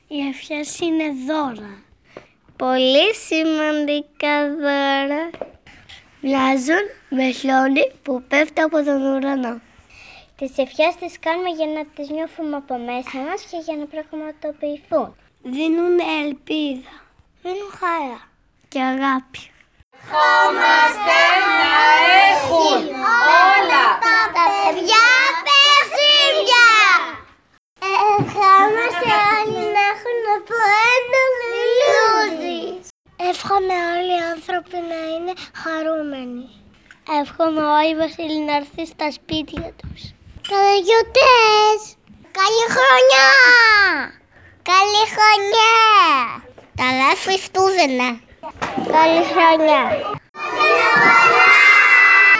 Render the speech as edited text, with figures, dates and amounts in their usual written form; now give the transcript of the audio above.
Οι ευχές είναι δώρα. Πολύ σημαντικά δώρα. Μοιάζουν με χιόνι που πέφτει από τον ουρανό. Τις ευχές τις κάνουμε για να τις νιώθουμε από μέσα μας και για να πραγματοποιηθούν. Δίνουν ελπίδα. Δίνουν χαρά και αγάπη. Ευχόμαστε να έχουν όλα τα παιδιά περσίμια. Ευχόμαστε όλοι να έχουν από ένα λουλούδι. Εύχομαι όλοι οι άνθρωποι να είναι χαρούμενοι. Εύχομαι όλοι οι βασίλοι να έρθει στα σπίτια τους. Καλές γιορτές! Καλή χρονιά! Καλή χρονιά! Καλά Χριστούγεννα! Καλή χρονιά!